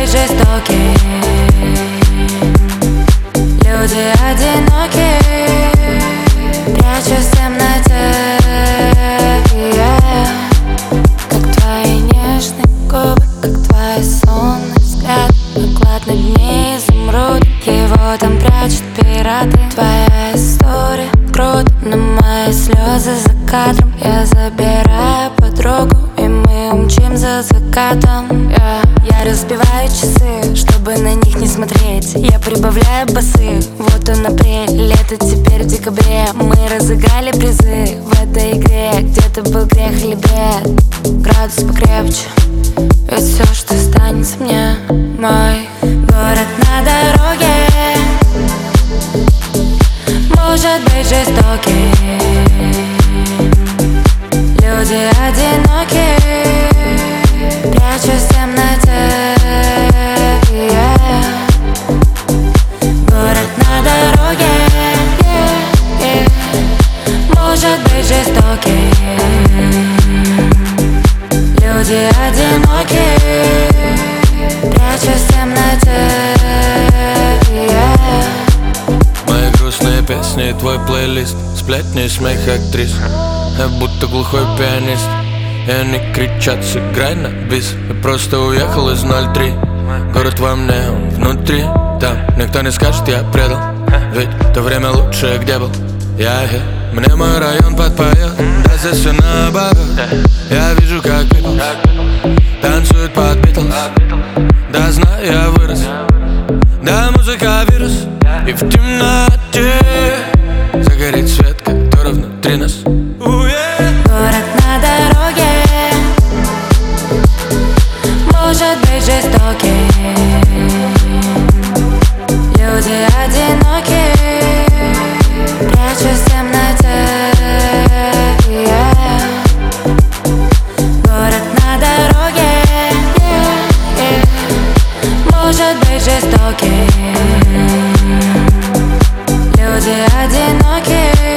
быть жестоким. Люди одиноки, прячусь в темноте, как твои нежные губы, как твой сонный взгляд. Поклад на дне изумруд, его там прячут пираты. Твоя история круто, но мои слезы за кадром. Я забираю подругу, и мы умчим за закатом. Я разбиваю часы, чтобы на них не смотреть. Я прибавляю басы, вот он апрель. Лето теперь в декабре. Мы разыграли призы в этой игре. Где-то был грех или бред. Градус покрепче, ведь все, что останется мне, мой город на дороге. Может быть жестокий. Люди одиноки, прячусь в темноте, город на дороге, может быть жестокий. Люди одиноки, прячусь в темноте. Мои грустные песни и твой плейлист, сплетни и смех актрис. Я будто глухой пианист, и они кричат: сыграй на бис. Я просто уехал из 03. Город во мне, он внутри. Там никто не скажет, я предал, ведь то время лучшее, где был я. Мне мой район подпоет, да здесь все наоборот. Я вижу, как Битлз танцует под Битлз. Да знаю, я вырос, да музыка вирус. И в темноте загорит свет, который внутри нас. Город на дороге, может быть жестокий. Люди одиноки, прячусь в темноте, город на дороге, может быть жестокий. Люди одиноки,